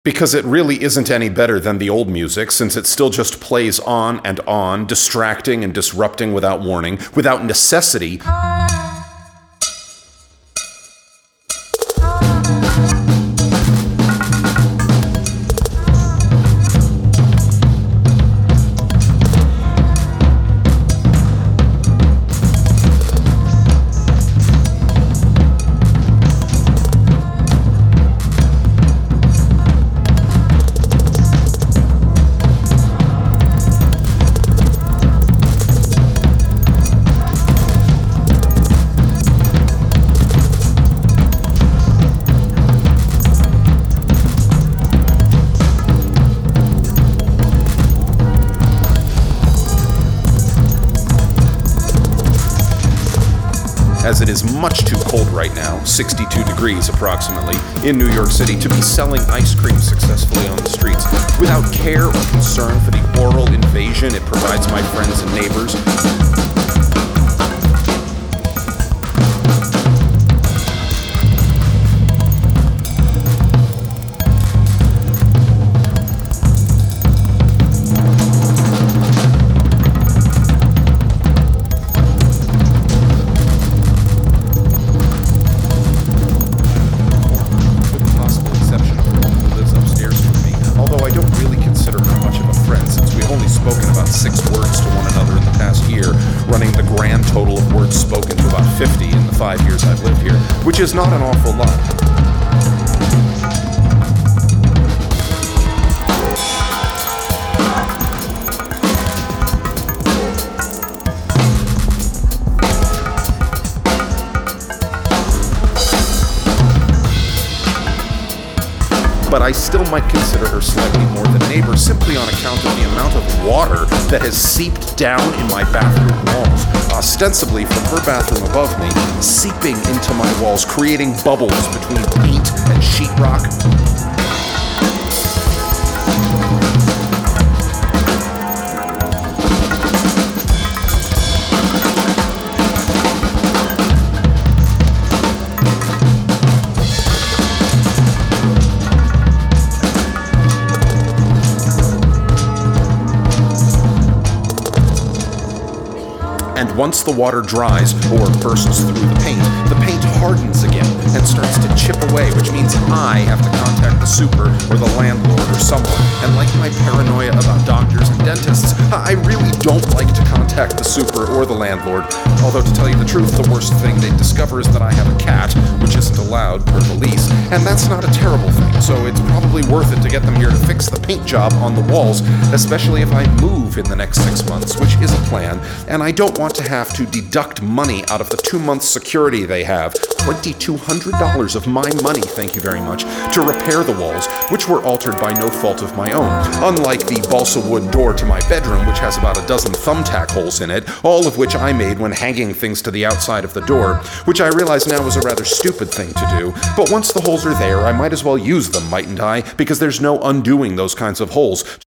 Because it really isn't any better than the old music, since it still just plays on, distracting and disrupting without warning, without necessity. As it is much too cold right now, 62 degrees approximately, in New York City to be selling ice cream successfully on the streets, without care or concern for the oral invasion it provides my friends and neighbors. Spoken about 6 words to one another in the past year, running the grand total of words spoken to about 50 in the 5 years I've lived here, which is not an awful lot. But I still might consider her slightly more than neighbor simply on account of the amount of water that has seeped down in my bathroom walls, ostensibly from her bathroom above me, seeping into my walls, creating bubbles between paint and sheetrock. And once the water dries or bursts through the paint hardens again and starts to chip away, which means I have to contact the super or the landlord or someone. And like my paranoia about doctors and dentists, I really don't like to contact the super or the landlord. Although to tell you the truth, the worst thing they'd discover is that I have a cat, which isn't allowed per the lease, and that's not a terrible thing, so it's probably worth it to get them here to fix the paint job on the walls, especially if I move in the next 6 months, which is a plan, and I don't want to have to deduct money out of the 2-month security they have, $2,200 of my money, thank you very much, to repair the walls, which were altered by no fault of my own, unlike the balsa wood door to my bedroom, which has about a dozen thumbtack holes in it, all of which I made when hanging things to the outside of the door, which I realize now is a rather stupid thing to do, but once the holes are there, I might as well use them, mightn't I? Because there's no undoing those kinds of holes.